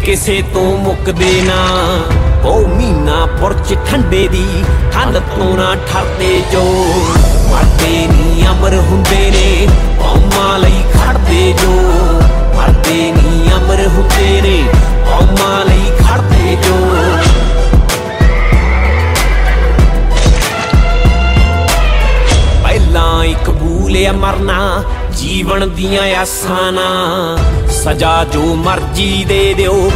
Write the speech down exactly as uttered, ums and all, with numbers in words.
ਕਿਸੇ ਤੋਂ ਮੁੱਕਦੇ ਨਾ। ਉਹ ਮਹੀਨਾ ਪੁਰਚ ਠੰਡੇ ਦੀ ਠੰਡ ਤੋਂ ਨਾ ਠਰਦੇ ਜੋ। ਮਰਦੇ ਨੀ ਅਮਰ ਹੁੰਦੇ ਨੇ ਕੌਮਾਂ ਲਈ ਖੜਦੇ ਜੋ। ਮਰਦੇ ਨੀ ਅਮਰ ਹੁੰਦੇ ਨੇ ਕੌਮਾਂ ਲਈ ਖੜਦੇ ਜੋ। ਪਹਿਲਾਂ ਹੀ ਕਬੂਲਿਆ ਮਰਨਾ ਜੀਵਨ ਦੀਆਂ ਆਸਾਂ ਨਾ। ਸਜ਼ਾ ਜੋ ਮਰਜੀ ਦੇ ਦਿਓ